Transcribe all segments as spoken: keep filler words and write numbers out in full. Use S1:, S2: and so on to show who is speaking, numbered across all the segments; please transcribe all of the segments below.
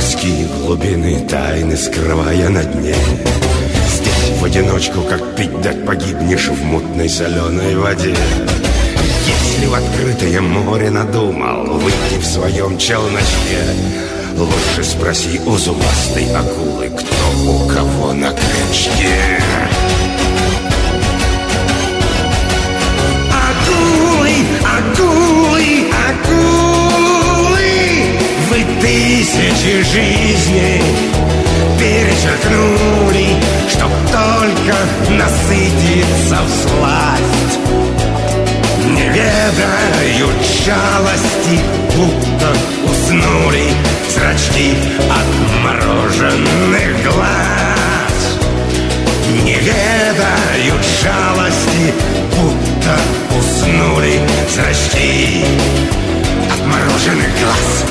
S1: морские глубины, тайны скрывая на дне. Здесь в одиночку, как пить дать, погибнешь в мутной соленой воде. Если в открытое море надумал выйти в своем челночке, лучше спроси у зубастой акулы, кто у кого на крючке. Акулы, акулы, акулы, вы тысячи жизней перечеркнули, чтоб только насытиться всласть. Не ведают жалости, будто уснули зрачки отмороженных глаз. Не ведают жалости, будто уснули зрачки отмороженных глаз.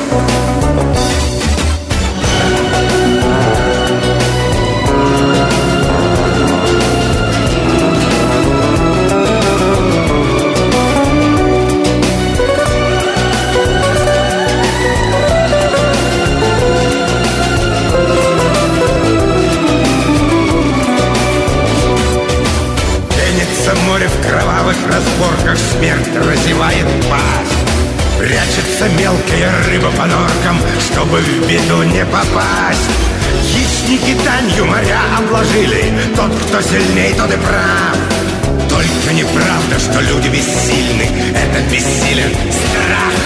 S1: Море в кровавых разборках, смерть разевает пасть. Прячется мелкая рыба по норкам, чтобы в беду не попасть. Хищники данью моря обложили, тот, кто сильней, тот и прав. Только неправда, что люди бессильны, это бессилен страх.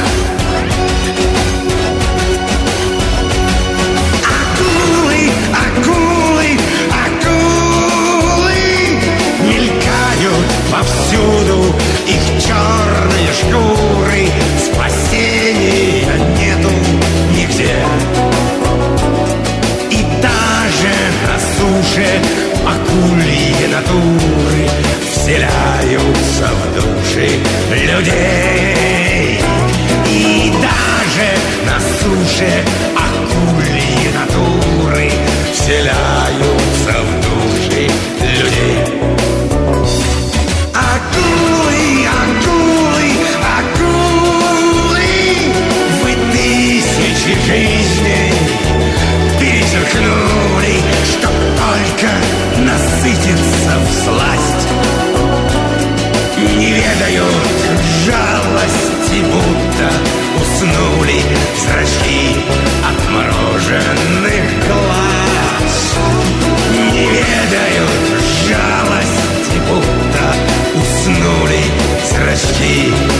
S1: Акулы, акулы, акулы мелькают повсюду, их черные шкуры, спасения нету нигде. И даже на суше акульи натуры вселяются в души людей. И даже на суше акульи натуры вселяются в души людей. Акулы, акулы, акулы, вы тысячи жизней перечеркнули, чтоб только насытиться всласть. Не ведают жалости, будто уснули зрачки отмороженных глаз. Не ведают жалости, будто уснули зрачки